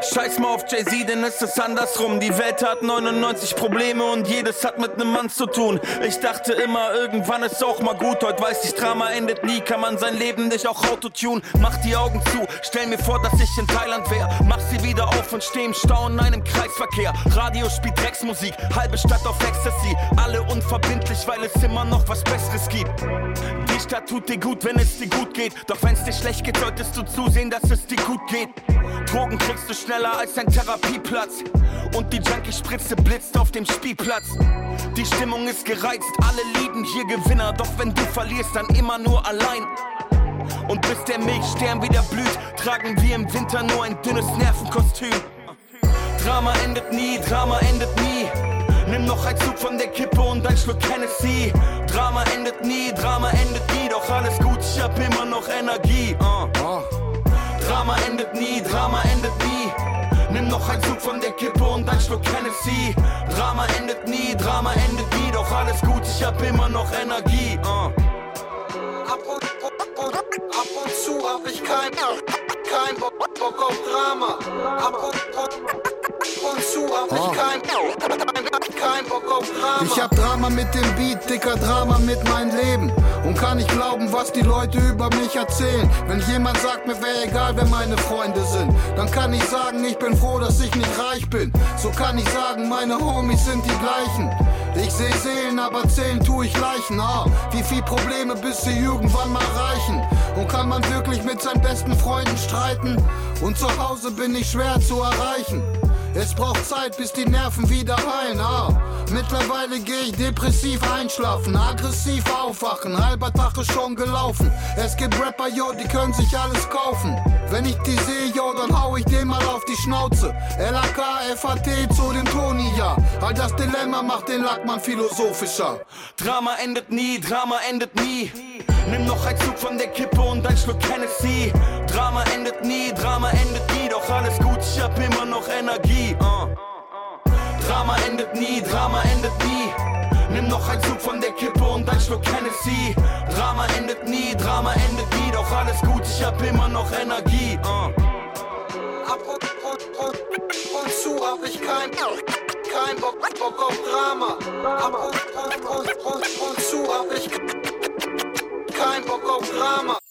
Scheiß mal auf Jay-Z, denn es ist andersrum. Die Welt hat 99 Probleme und jedes hat mit nem Mann zu tun. Ich dachte immer, irgendwann ist auch mal gut. Heute weiß ich, Drama endet nie, kann man sein Leben nicht auch autotune. Mach die Augen zu, stell mir vor, dass ich in Thailand wär. Mach sie wieder auf und steh im Stau in einem Kreisverkehr. Radio spielt Drecksmusik, halbe Stadt auf Ecstasy. Alle unverbindlich, weil es immer noch was Besseres gibt. Die Stadt tut dir gut, wenn es dir gut geht. Doch wenn's dir schlecht geht, solltest du zusehen, dass es dir gut geht. Drogen kriegst du schneller als ein Therapieplatz. Und die Junkie-Spritze blitzt auf dem Spielplatz. Die Stimmung ist gereizt, alle lieben hier Gewinner. Doch wenn du verlierst, dann immer nur allein. Und bis der Milchstern wieder blüht, tragen wir im Winter nur ein dünnes Nervenkostüm. Drama endet nie, Drama endet nie. Nimm noch ein Zug von der Kippe und ein Schluck Hennessy. Drama endet nie, Drama endet nie. Doch alles gut, ich hab immer noch Energie. Drama endet nie, Drama endet nie. Nimm noch ein Zug von der Kippe und ein Schluck Hennessy. Drama endet nie, Drama endet nie. Doch alles gut, ich hab immer noch Energie. Ab und zu hab ich kein Bock auf Drama. Ab und zu hab ich kein Bock auf Drama. Ich hab Drama mit dem Beat, dicker Drama mit meinem Leben. Und kann nicht glauben, was die Leute über mich erzählen. Wenn jemand sagt, mir wäre egal, wer meine Freunde sind, dann kann ich sagen, ich bin froh, dass ich nicht reich bin. So kann ich sagen, meine Homies sind die gleichen. Ich seh Seelen, aber zählen tu ich Leichen. Wie viel Probleme bis sie irgendwann mal reichen. Und kann man wirklich mit seinen besten Freunden streiten? Und zu Hause bin ich schwer zu erreichen. Es braucht Zeit, bis die Nerven wieder heilen. Mittlerweile geh ich depressiv einschlafen, aggressiv aufwachen, halber Tag ist schon gelaufen. Es gibt Rapper, yo, die können sich alles kaufen. Wenn ich die sehe, yo, dann hau ich den mal auf die Schnauze. LAK, FAT zu dem Toni, ja. All das Dilemma macht den Lackmann philosophischer. Drama endet nie, Drama endet nie. Nimm noch ein Zug von der Kippe und ein Schluck Hennessy. Drama endet nie, Drama endet nie. Doch alles gut, ich hab immer noch Energie. Drama endet nie, Drama endet nie. Nimm noch ein Zug von der Kippe und ein Schluck Hennessy. Drama endet nie, Drama endet nie. Doch alles gut, ich hab immer noch Energie. Ab und zu hab ich kein Bock auf Drama. Ab und zu hab ich kein Bock auf Drama.